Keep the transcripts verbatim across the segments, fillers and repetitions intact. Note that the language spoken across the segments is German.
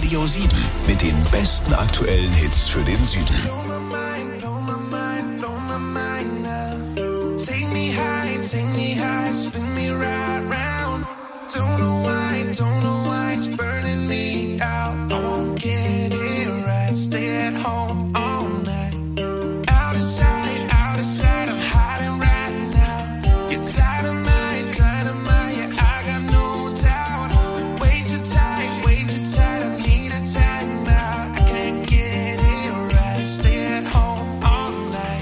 Radio sieben mit den besten aktuellen Hits für den Süden. Take me high, take me high, spin me right round. Don't know why, don't know why it's burning me out. I won't get it right, stay at home all night. Out of sight, out of sight, I'm hiding right now. You're dynamite, dynamite, yeah, I got no doubt. Way too tight, way too tight, I need a time now. I can't get it right, stay at home all night.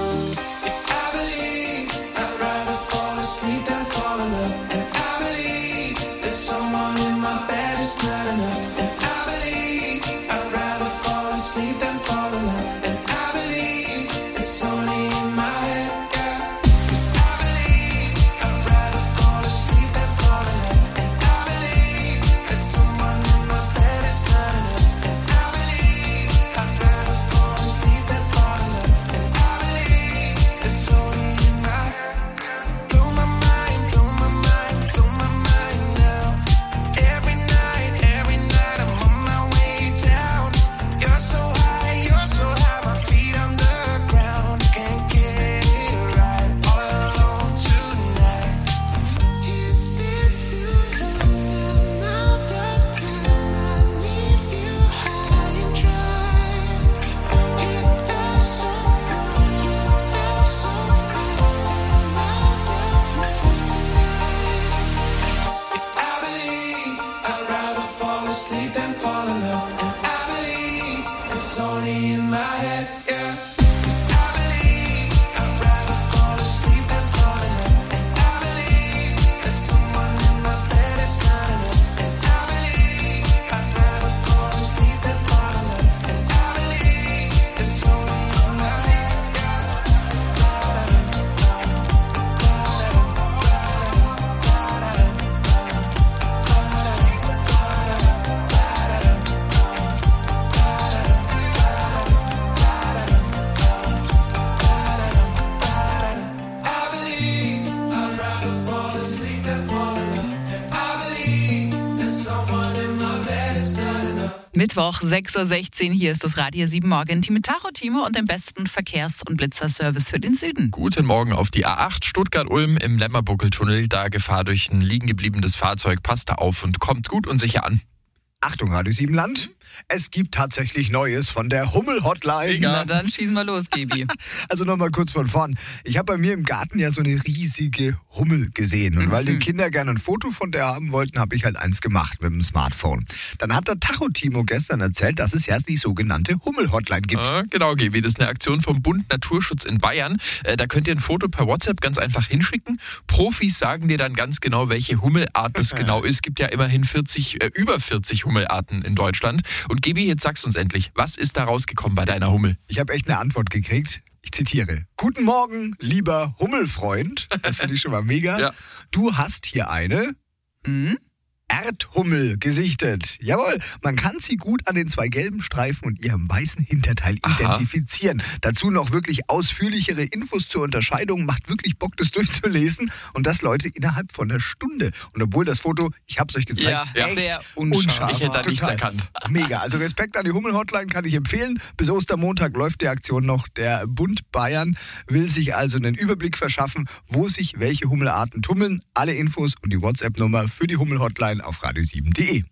Mittwoch, sechs Uhr sechzehn, hier ist das Radio sieben Morgen-Team mit Tacho, Timo und dem besten Verkehrs- und Blitzerservice für den Süden. Guten Morgen auf die A acht Stuttgart-Ulm im Lämmerbuckeltunnel. Da Gefahr durch ein liegen gebliebenes Fahrzeug. Passt da auf und kommt gut und sicher an. Achtung, Radio sieben Land. Es gibt tatsächlich Neues von der Hummel-Hotline. Na dann schießen wir los, Gaby. Also nochmal kurz von vorn. Ich habe bei mir im Garten ja so eine riesige Hummel gesehen. Und mhm. weil die Kinder gerne ein Foto von der haben wollten, habe ich halt eins gemacht mit dem Smartphone. Dann hat der Tacho-Timo gestern erzählt, dass es ja die sogenannte Hummel-Hotline gibt. Ah, genau, Gaby. Das ist eine Aktion vom Bund Naturschutz in Bayern. Äh, da könnt ihr ein Foto per WhatsApp ganz einfach hinschicken. Profis sagen dir dann ganz genau, welche Hummelart es genau ist. Es gibt ja immerhin vierzig, äh, über vierzig Hummelarten in Deutschland. Und Gaby, jetzt sagst du uns endlich, was ist da rausgekommen bei deiner Hummel? Ich habe echt eine Antwort gekriegt. Ich zitiere. Guten Morgen, lieber Hummelfreund. Das finde ich schon mal mega. Ja. Du hast hier eine mhm. Erdhummel gesichtet. Jawohl, man kann sie gut an den zwei gelben Streifen und ihrem weißen Hinterteil Aha. identifizieren. Dazu noch wirklich ausführlichere Infos zur Unterscheidung. Macht wirklich Bock, das durchzulesen. Und das, Leute, innerhalb von einer Stunde. Und obwohl das Foto, ich habe es euch gezeigt, ja, echt sehr unscharf. unscharf. Ich hätte da nichts erkannt. Mega. Also Respekt an die Hummel-Hotline kann ich empfehlen. Bis Ostermontag läuft die Aktion noch. Der Bund Bayern will sich also einen Überblick verschaffen, wo sich welche Hummelarten tummeln. Alle Infos und die WhatsApp-Nummer für die Hummel-Hotline auf radio sieben punkt de.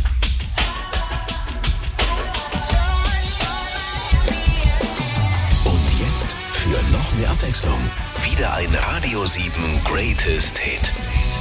Und jetzt für noch mehr Abwechslung wieder ein Radio sieben Greatest Hit.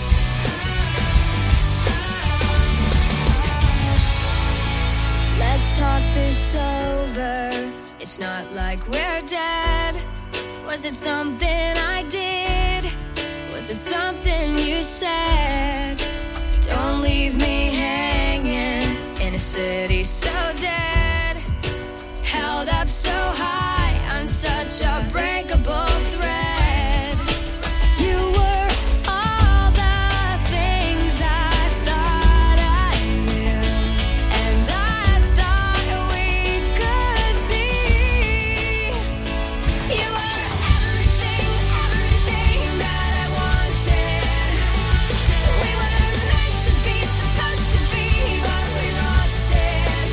Let's talk this over. It's not like we're dead. Was it something I did? Was it something you said? Don't leave me hanging in a city so dead. Held up so high on such a breakable thread. You were all the things I thought I knew, and I thought we could be. You were everything, everything that I wanted. We were meant to be, supposed to be, but we lost it.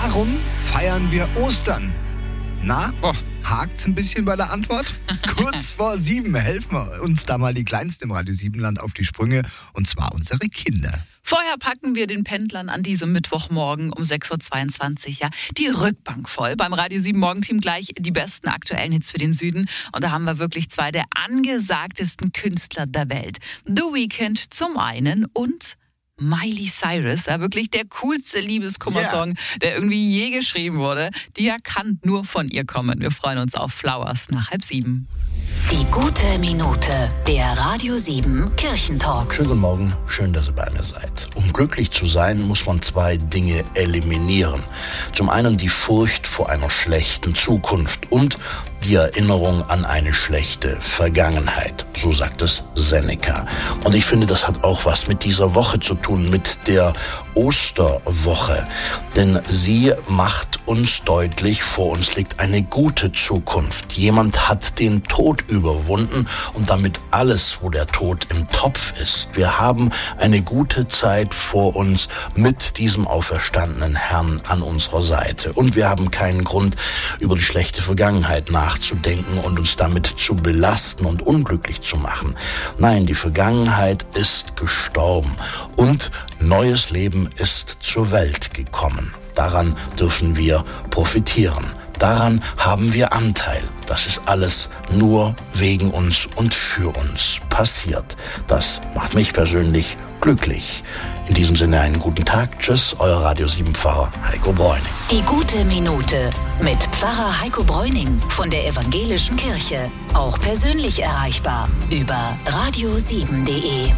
Warum feiern wir Ostern? Na, Oh. hakt's ein bisschen bei der Antwort? Kurz vor sieben helfen wir uns da mal die Kleinsten im Radio sieben Land auf die Sprünge, und zwar unsere Kinder. Vorher packen wir den Pendlern an diesem Mittwochmorgen um sechs Uhr zweiundzwanzig ja, die Rückbank voll. Beim Radio sieben Morgenteam gleich die besten aktuellen Hits für den Süden. Und da haben wir wirklich zwei der angesagtesten Künstler der Welt. The Weeknd zum einen und Miley Cyrus, ja, wirklich der coolste Liebeskummersong, yeah. der irgendwie je geschrieben wurde. Der kann nur von ihr kommen. Wir freuen uns auf Flowers nach halb sieben. Die gute Minute, der Radio sieben Kirchentalk. Schönen guten Morgen, schön, dass ihr bei mir seid. Um glücklich zu sein, muss man zwei Dinge eliminieren. Zum einen die Furcht vor einer schlechten Zukunft und die Erinnerung an eine schlechte Vergangenheit. So sagt es Seneca. Und ich finde, das hat auch was mit dieser Woche zu tun, mit der Osterwoche. Denn sie macht uns deutlich, vor uns liegt eine gute Zukunft. Jemand hat den Tod überwunden und damit alles, wo der Tod im Topf ist. Wir haben eine gute Zeit vor uns mit diesem auferstandenen Herrn an unserer Seite. Und wir haben keinen Grund, über die schlechte Vergangenheit nachzudenken und uns damit zu belasten und unglücklich zu machen. Nein, die Vergangenheit ist gestorben und neues Leben ist zur Welt gekommen. Daran dürfen wir profitieren. Daran haben wir Anteil. Das ist alles nur wegen uns und für uns passiert. Das macht mich persönlich glücklich. In diesem Sinne einen guten Tag. Tschüss, euer Radio sieben Pfarrer Heiko Bräuning. Die gute Minute mit Pfarrer Heiko Bräuning von der Evangelischen Kirche. Auch persönlich erreichbar über radio sieben punkt de.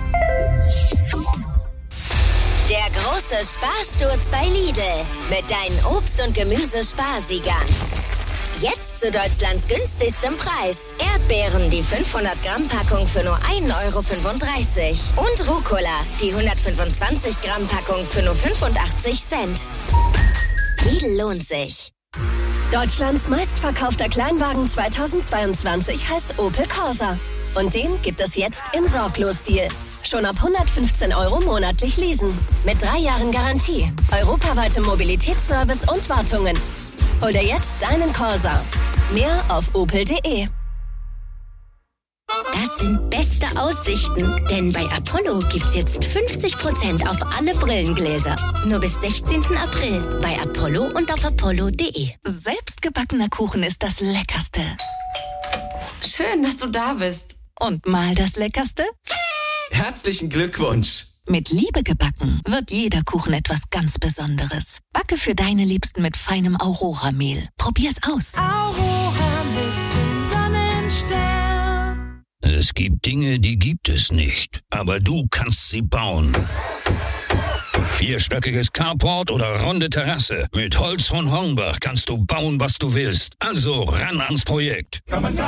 Der große Sparsturz bei Lidl mit deinen Obst- und Gemüsesparsiegern. Jetzt zu Deutschlands günstigstem Preis. Erdbeeren, die fünfhundert Gramm Packung für nur ein Euro fünfunddreißig. Und Rucola, die hundertfünfundzwanzig Gramm Packung für nur fünfundachtzig Cent. Lidl lohnt sich. Deutschlands meistverkaufter Kleinwagen zweitausendzweiundzwanzig heißt Opel Corsa. Und den gibt es jetzt im Sorglos-Deal. Schon ab hundertfünfzehn Euro monatlich leasen. Mit drei Jahren Garantie, europaweitem Mobilitätsservice und Wartungen. Hol dir jetzt deinen Corsa. Mehr auf opel punkt de. Das sind beste Aussichten, denn bei Apollo gibt's jetzt fünfzig Prozent auf alle Brillengläser. Nur bis sechzehnten April bei Apollo und auf apollo punkt de. Selbstgebackener Kuchen ist das Leckerste. Schön, dass du da bist. Und mal das Leckerste? Herzlichen Glückwunsch! Mit Liebe gebacken wird jeder Kuchen etwas ganz Besonderes. Backe für deine Liebsten mit feinem Aurora-Mehl. Probier's aus. Aurora mit dem Sonnenstern. Es gibt Dinge, die gibt es nicht. Aber du kannst sie bauen. Vierstöckiges Carport oder runde Terrasse. Mit Holz von Hornbach kannst du bauen, was du willst. Also ran ans Projekt.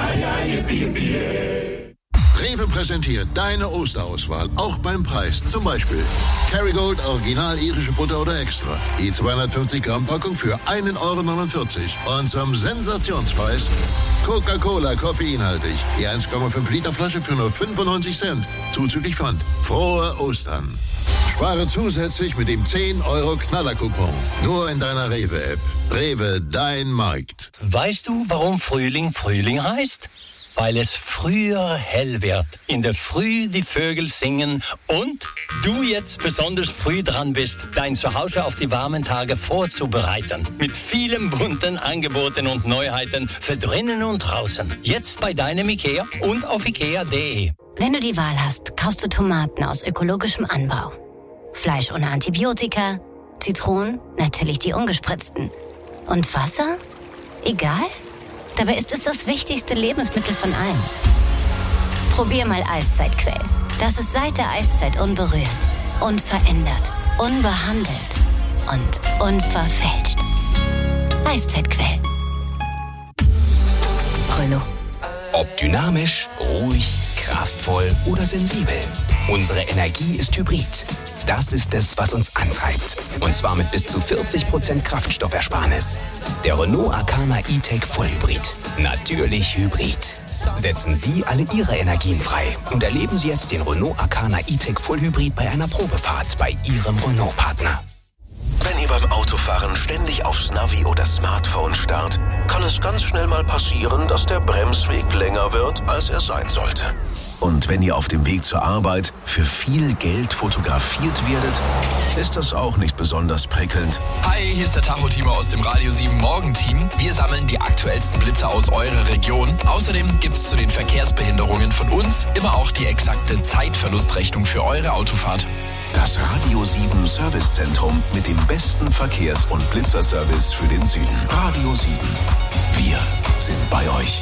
Rewe präsentiert deine Osterauswahl, auch beim Preis. Zum Beispiel Kerrygold Original irische Butter oder Extra. Die zweihundertfünfzig Gramm Packung für einen Euro neunundvierzig. Und zum Sensationspreis Coca-Cola koffeinhaltig. Die eins Komma fünf Liter Flasche für nur fünfundneunzig Cent. Zuzüglich Pfand. Frohe Ostern. Spare zusätzlich mit dem zehn Euro Knaller-Coupon. Nur in deiner Rewe-App. Rewe, dein Markt. Weißt du, warum Frühling Frühling heißt? Weil es früher hell wird, in der Früh die Vögel singen und du jetzt besonders früh dran bist, dein Zuhause auf die warmen Tage vorzubereiten. Mit vielen bunten Angeboten und Neuheiten für drinnen und draußen. Jetzt bei deinem Ikea und auf ikea punkt de. Wenn du die Wahl hast, kaufst du Tomaten aus ökologischem Anbau. Fleisch ohne Antibiotika, Zitronen, natürlich die ungespritzten. Und Wasser? Egal? Dabei ist es das wichtigste Lebensmittel von allen. Probier mal Eiszeitquell. Das ist seit der Eiszeit unberührt, unverändert, unbehandelt und unverfälscht. Eiszeitquell. Renault. Ob dynamisch, ruhig, kraftvoll oder sensibel. Unsere Energie ist Hybrid. Das ist es, was uns antreibt. Und zwar mit bis zu vierzig Prozent Kraftstoffersparnis. Der Renault Arcana E-Tech Vollhybrid. Natürlich Hybrid. Setzen Sie alle Ihre Energien frei und erleben Sie jetzt den Renault Arcana E-Tech Vollhybrid bei einer Probefahrt bei Ihrem Renault-Partner. Wenn ihr beim Autofahren ständig aufs Navi oder Smartphone starrt, kann es ganz schnell mal passieren, dass der Bremsweg länger wird, als er sein sollte. Und wenn ihr auf dem Weg zur Arbeit für viel Geld fotografiert werdet, ist das auch nicht besonders prickelnd. Hi, hier ist der Tacho-Timo aus dem Radio sieben Morgen-Team. Wir sammeln die aktuellsten Blitze aus eurer Region. Außerdem gibt's zu den Verkehrsbehinderungen von uns immer auch die exakte Zeitverlustrechnung für eure Autofahrt. Das Radio sieben Servicezentrum mit dem besten Verkehrs- und Blitzerservice für den Süden. Radio sieben. Wir sind bei euch.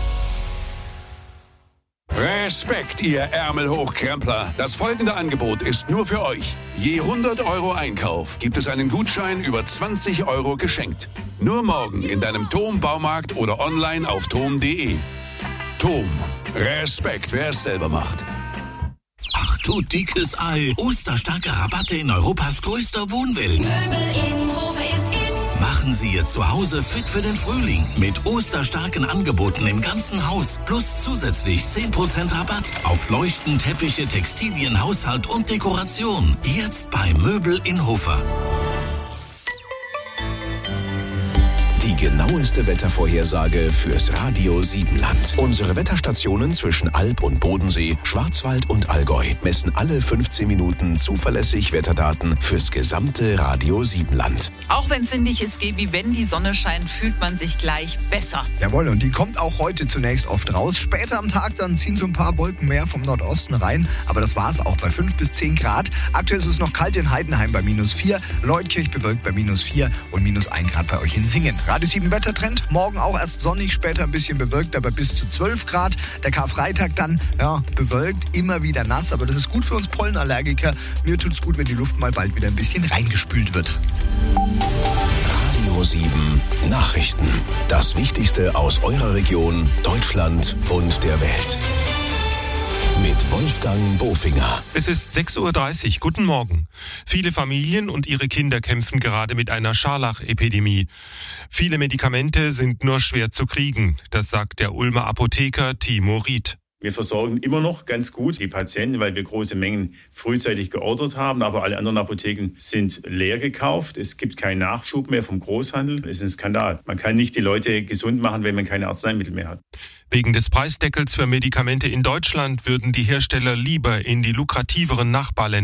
Respekt, ihr Ärmelhochkrempler. Das folgende Angebot ist nur für euch. Je hundert Euro Einkauf gibt es einen Gutschein über zwanzig Euro geschenkt. Nur morgen in deinem Thom-Baumarkt oder online auf thom punkt de. Thom. Respekt, wer es selber macht. Ach du dickes Ei. Osterstarke Rabatte in Europas größter Wohnwelt. Möbel in Hof ist in. Machen Sie Ihr Zuhause fit für den Frühling mit osterstarken Angeboten im ganzen Haus. Plus zusätzlich zehn Prozent Rabatt auf Leuchten, Teppiche, Textilien, Haushalt und Dekoration. Jetzt bei Möbel in Hofer. Die genaueste Wettervorhersage fürs Radio sieben Land. Unsere Wetterstationen zwischen Alb und Bodensee, Schwarzwald und Allgäu messen alle fünfzehn Minuten zuverlässig Wetterdaten fürs gesamte Radio sieben Land. Auch wenn es windig ist, Gebi, wenn die Sonne scheint, fühlt man sich gleich besser. Jawohl, und die kommt auch heute zunächst oft raus. Später am Tag dann ziehen so ein paar Wolken mehr vom Nordosten rein. Aber das war's auch bei fünf bis zehn Grad. Aktuell ist es noch kalt in Heidenheim bei minus vier, Leutkirch bewölkt bei minus vier und minus ein Grad bei euch in Singen. Radio sieben Wettertrend, morgen auch erst sonnig, später ein bisschen bewölkt, aber bis zu zwölf Grad. Der Karfreitag dann, ja, bewölkt, immer wieder nass, aber das ist gut für uns Pollenallergiker. Mir tut's gut, wenn die Luft mal bald wieder ein bisschen reingespült wird. Radio sieben Nachrichten. Das Wichtigste aus eurer Region, Deutschland und der Welt. Mit Wolfgang Bofinger. Es ist sechs Uhr dreißig. Guten Morgen. Viele Familien und ihre Kinder kämpfen gerade mit einer Scharlachepidemie. Viele Medikamente sind nur schwer zu kriegen. Das sagt der Ulmer Apotheker Timo Ried. Wir versorgen immer noch ganz gut die Patienten, weil wir große Mengen frühzeitig geordert haben. Aber alle anderen Apotheken sind leer gekauft. Es gibt keinen Nachschub mehr vom Großhandel. Es ist ein Skandal. Man kann nicht die Leute gesund machen, wenn man keine Arzneimittel mehr hat. Wegen des Preisdeckels für Medikamente in Deutschland würden die Hersteller lieber in die lukrativeren Nachbarländer